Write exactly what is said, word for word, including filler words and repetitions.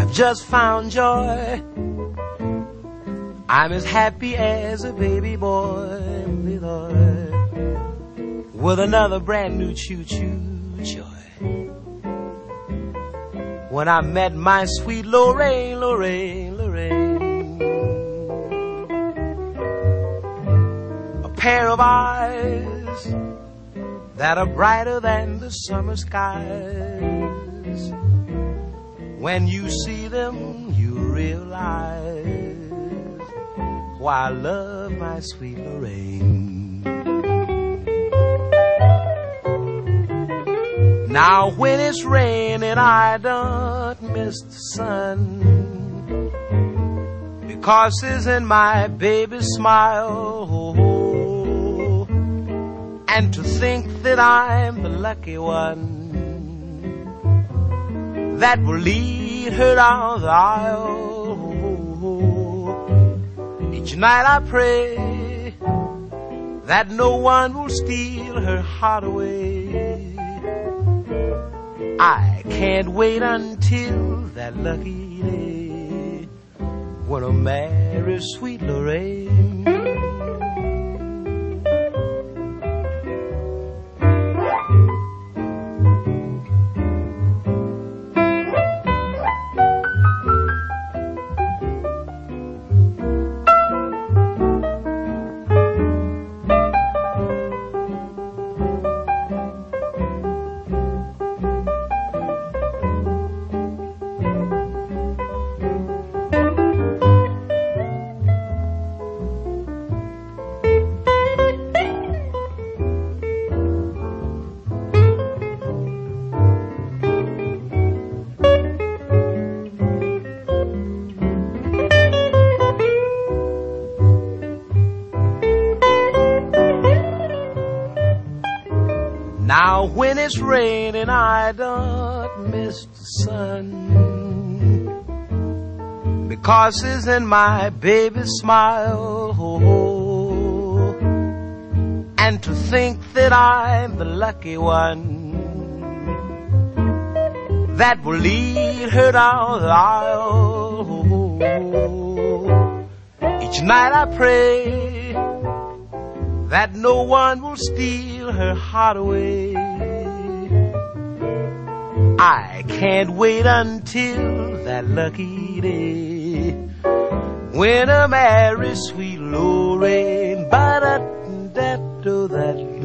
I've just found joy. I'm as happy as a baby boy with, with another brand new choo-choo joy. When I met my sweet Lorraine, Lorraine, Lorraine, a pair of eyes that are brighter than the summer skies. When you see them, you realize why I love my sweet Lorraine. Now when it's raining, I don't miss the sun, because it's in my baby's smile. And to think that I'm the lucky one that will lead her down the aisle. Each night I pray that no one will steal her heart away. I can't wait until that lucky day when I'll marry sweet Lorraine. Now when it's raining, I don't miss the sun, because it's in my baby's smile. And to think that I'm the lucky one that will lead her down the aisle. Each night I pray that no one will steal her heart away. I can't wait until that lucky day when I marry sweet Lorraine. Ba-da-da-da, that